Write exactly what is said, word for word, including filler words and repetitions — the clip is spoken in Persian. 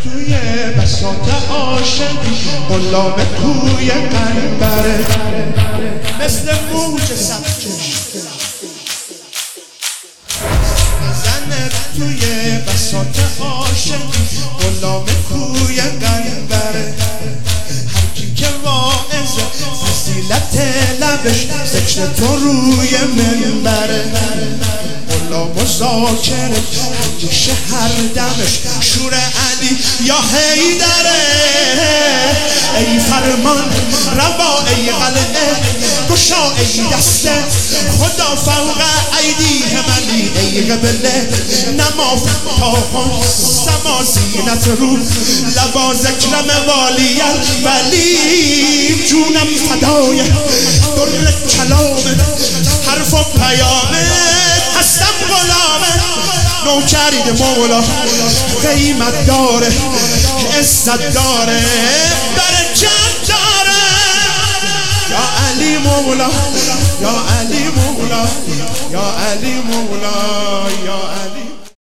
توی بساط عاشقی غلام کوی قنبره مثل موج سبکش زنه توی بساط عاشقی غلام کوی قنبره هر کی که واعظ فضیلت لبش ذکر تو روی منبره غلام و ذاکره همیشه هر دمش شور علی یا حیدره ای فرمان روا ای قلعه گشا ای دسته خدا فوق ایدیهم علی ای قبله نما فتاحان سما زینت رو لبا ذکرم والی ولی جونم فدای در کلامه حرف و پیامه هستم غلامه نوکرید مولا قیمت داره عزت داره برکت داره یا علی مولا یا علی مولا یا علی مولا یا علی